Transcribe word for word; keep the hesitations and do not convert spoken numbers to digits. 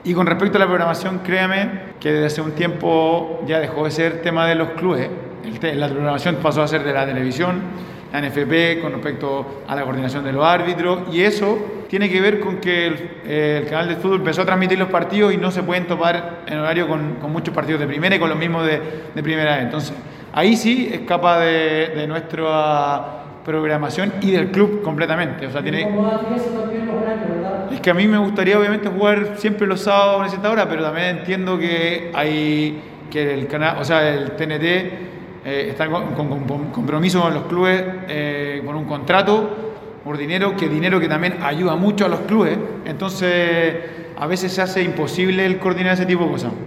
Y con respecto a la programación, créame que desde hace un tiempo ya dejó de ser tema de los clubes. El te- la programación pasó a ser de la televisión, la N F P, con respecto a la coordinación de los árbitros, y eso tiene que ver con que el, eh, el canal de fútbol empezó a transmitir los partidos y no se pueden topar en horario con, con muchos partidos de primera y con los mismos de, de primera vez. Entonces, ahí sí escapa de, de nuestra programación y del club completamente. O sea, tiene... Es que a mí me gustaría obviamente jugar siempre los sábados a una cierta hora, pero también entiendo que hay que el canal, o sea, el T N T eh, está con, con, con compromiso con los clubes, eh, con un contrato por dinero, que dinero que también ayuda mucho a los clubes. Entonces, a veces se hace imposible el coordinar ese tipo de cosas.